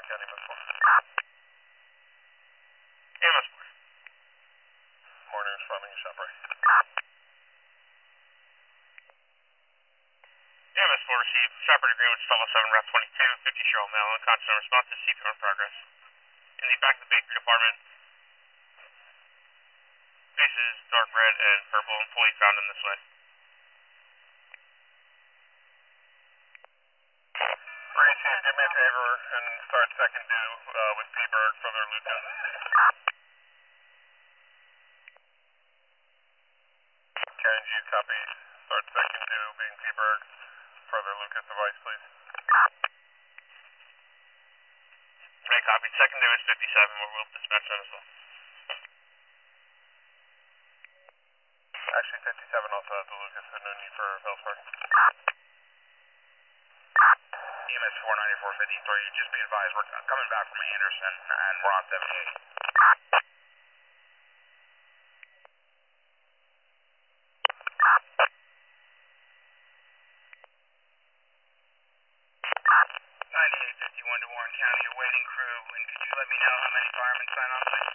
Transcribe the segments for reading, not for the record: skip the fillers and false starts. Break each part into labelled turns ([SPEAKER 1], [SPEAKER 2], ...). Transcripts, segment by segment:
[SPEAKER 1] County, MS4.
[SPEAKER 2] MS4.
[SPEAKER 1] Morning, responding to ShopRite.
[SPEAKER 2] MS4 received. Shopper agreement, Stella 7, Route 22, 50 Cheryl Mail, unconscious and responsive, CPR in progress. In the back of the bakery department, faces dark red and purple, employee found in this way.
[SPEAKER 1] Receive, do me a favor and start second due with P-Berg, further Lucas. Karen G, copy. Start second due, being P-Berg, further Lucas device, please.
[SPEAKER 2] Okay, copy. Second due is 57, we'll dispatch them as well.
[SPEAKER 1] Actually, 57 also has the Lucas, so no need for Bellspark.
[SPEAKER 3] EMS 49453, just be advised, we're coming back from Anderson, and we're on 78. 9851 to Warren County, awaiting crew, and could you let me know how many firemen sign on, please?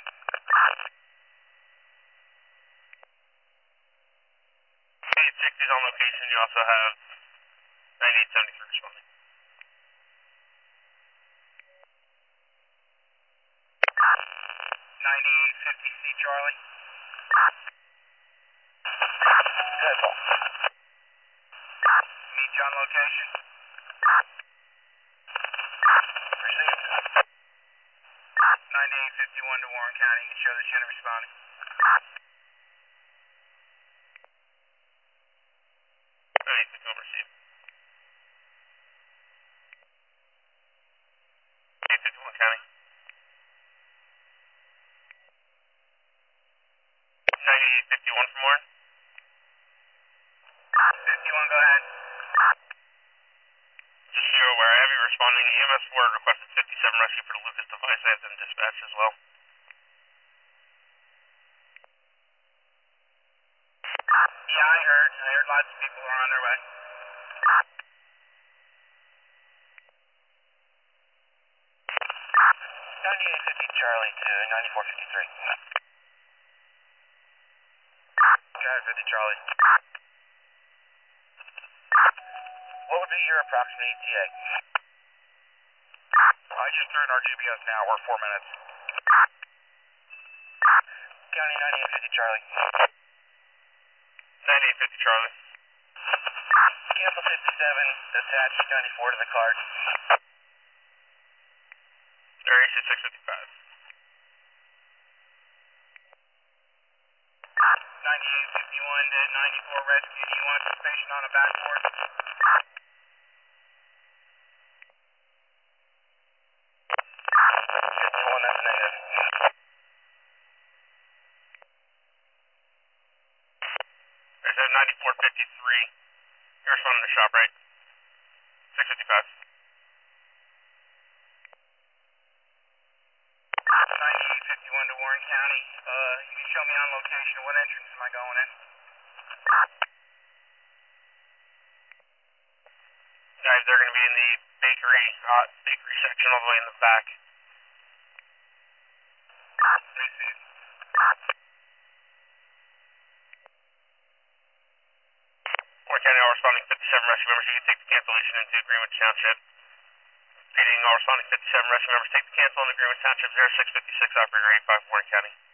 [SPEAKER 2] 860 is on location, you also have 9873 responding.
[SPEAKER 3] 9850C Charlie.
[SPEAKER 1] Yes, sir.
[SPEAKER 3] Meet you on location.
[SPEAKER 1] Received.
[SPEAKER 3] 9851 to Warren County, you can show this unit responding.
[SPEAKER 2] Received. 851 County. 9851 from Warren.
[SPEAKER 3] 51, go ahead.
[SPEAKER 2] Just so you're aware, I have you responding. EMS4 requested 57 rescue for the Lucas device. I have them dispatched as well.
[SPEAKER 3] Yeah, I heard lots of people are on their way. 9850 Charlie to 9453. Go ahead, 50 Charlie. What would be your approximate ETA? I just threw in our GPS now, we're 4 minutes. County 9850 Charlie.
[SPEAKER 2] 9850 Charlie.
[SPEAKER 3] Cancel 57, attach 94 to the card.
[SPEAKER 2] Area 655.
[SPEAKER 3] 9851 to 94 rescue, do you want participation on a backboard? That's negative.
[SPEAKER 2] There's a 9453. You're responding to ShopRite. 655.
[SPEAKER 3] 9851 to Warren County. You can show me on location. What entrance am I going in?
[SPEAKER 2] Guys, they're going to be in the bakery section all the way in the back.
[SPEAKER 3] Received.
[SPEAKER 2] Warren County, all responding 57 rescue members. You can take the cancellation into agreement with Township. Repeating, all responding 57 rescue members. Take the cancel in agreement with Township 0656, operator 85 Warren County.